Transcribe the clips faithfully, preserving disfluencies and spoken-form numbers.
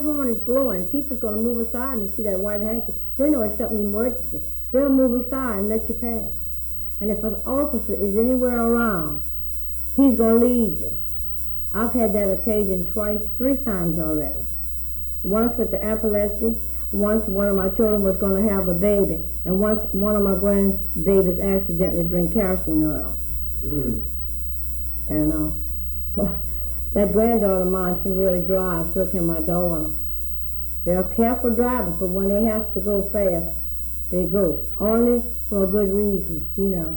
horn is blowing, people's going to move aside and they see that white handkerchief. They know it's something emergency. They'll move aside and let you pass. And if an officer is anywhere around, he's going to lead you. I've had that occasion twice, three times already. Once with the epilepsy, once one of my children was going to have a baby, and once one of my grandbabies accidentally drank kerosene oil. Mm. And uh, that granddaughter of mine can really drive, so can my daughter. They're careful drivers, but when they have to go fast, they go. Only for a good reason, you know.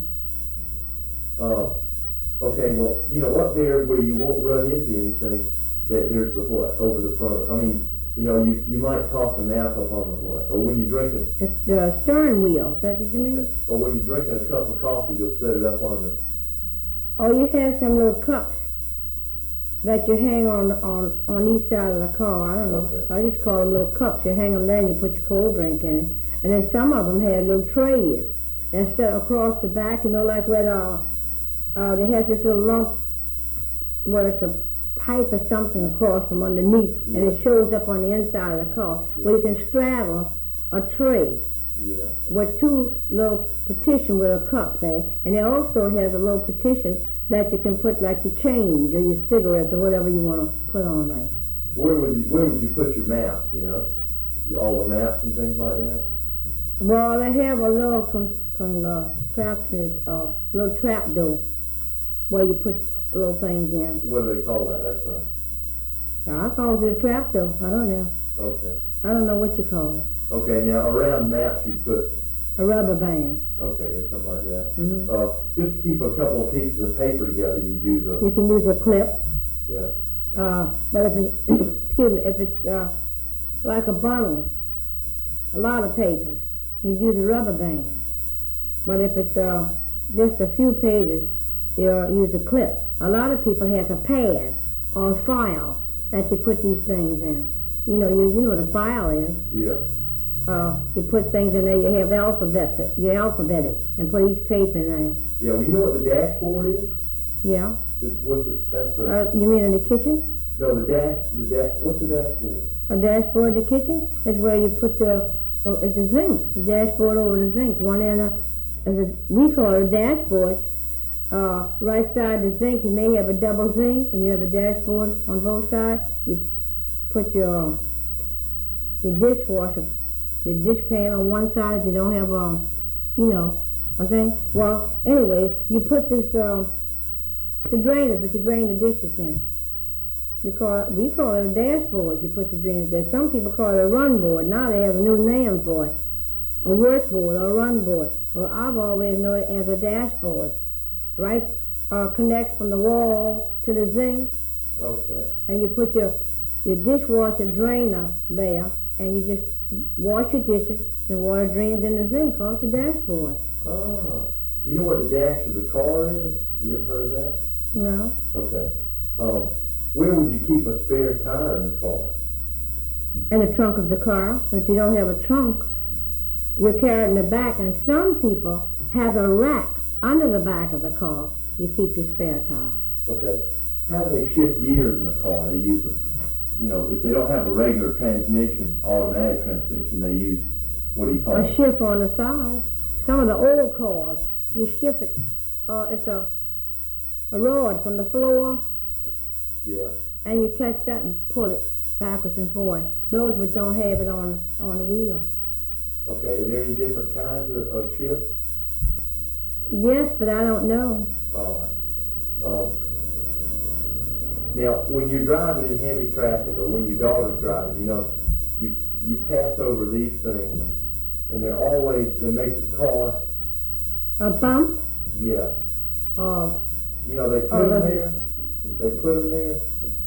Uh, okay, well, you know, up there where you won't run into anything, that there's the what, over the front of, I mean, you know, you you might toss a nap up on the what, or when you're drinking. It's the steering wheel, is that what you mean? Okay. Or when you're drinking a cup of coffee, you'll set it up on the. Oh, you have some little cups that you hang on on on each side of the car. I don't know. Okay. I just call them little cups. You hang them there and you put your cold drink in it. And then some of them have little trays that set across the back, you know, like where the, uh, they have this little lump where it's a pipe or something across from underneath, yeah. And it shows up on the inside of the car, yeah. Where you can straddle a tray, yeah. With two little partition with a cup there, and it also has a little partition that you can put like your change or your cigarettes or whatever you want to put on there. Where would you, where would you put your maps, you know? All the maps and things like that? Well, they have a little con, con, uh, trapped in this, uh, little trap door where you put little things in. What do they call that? That's a... I call it a trap door. I don't know. Okay. I don't know what you call it. Okay, now around maps you put... A rubber band. Okay, or something like that. Mm-hmm. Uh, just to keep a couple of pieces of paper together, you use a... You can use a clip. Yeah. Uh, but if it's, excuse me, if it's uh, like a bundle, a lot of papers, you use a rubber band. But if it's uh, just a few pages, you use a clip. A lot of people have a pad or a file that they put these things in. You know, you you know what a file is. Yeah. Uh, you put things in there. You have alphabet. You alphabet it and put each paper in there. Yeah. Well, you know what the dashboard is? Yeah. It's, what's it? That's the. Uh, you mean in the kitchen? No, the dash. The dash. What's the dashboard? A dashboard in the kitchen is where you put the. Uh, it's a zinc. The dashboard over the zinc. One end of, is a, we call it a dashboard. Uh, right side the zinc, you may have a double zinc, and you have a dashboard on both sides. You put your your dishwasher, your dish pan on one side if you don't have um, you know, a thing. Well, anyway, you put this uh, the drainers, but you drain the dishes in. You call it, we call it a dashboard. You put the drainers there. Some people call it a run board. Now they have a new name for it, a work board or a run board. Well, I've always known it as a dashboard. Right, uh, connects from the wall to the zinc. Okay. And you put your your dishwasher drainer there, and you just wash your dishes. The water drains in the zinc off the dashboard. Oh, you know what the dash of the car is? You ever heard of that? No. Okay. Um, where would you keep a spare tire in the car? In the trunk of the car. If you don't have a trunk, you carry it in the back. And some people have a rack under the back of the car. You keep your spare tire. Okay. How do they shift gears in a car? They use a, you know, if they don't have a regular transmission, automatic transmission, they use, what do you call a it? A shift on the side. Some of the old cars, you shift it. Uh, it's a a rod from the floor. Yeah. And you catch that and pull it backwards and forwards. Those which don't have it on on the wheel. Okay. Are there any different kinds of, of shifts? Yes, but I don't know. All right. Um, now, when you're driving in heavy traffic, or when your daughter's driving, you know, you you pass over these things, and they're always they make your car. A bump. Yeah. Or. You know, they put or them there. They put them there,